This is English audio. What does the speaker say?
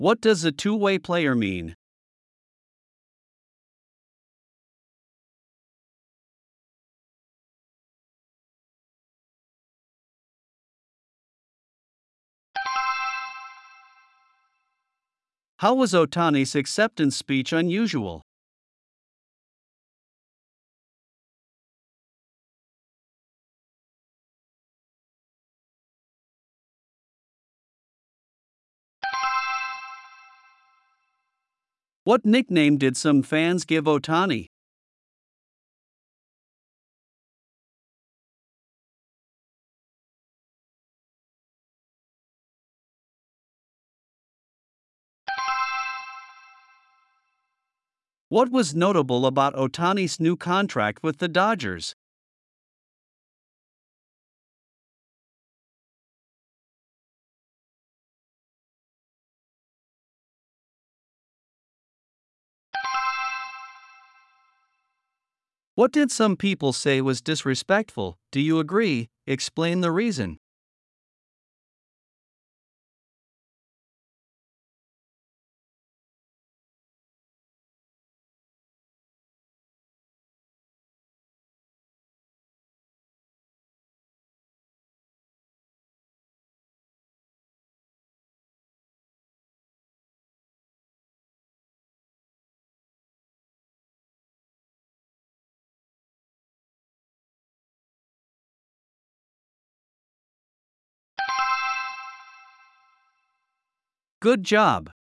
What does a two-way player mean? How was Otani's acceptance speech unusual? What nickname did some fans give Otani? What was notable about Otani's new contract with the Dodgers? What did some people say was disrespectful? Do you agree? Explain the reason. Good job.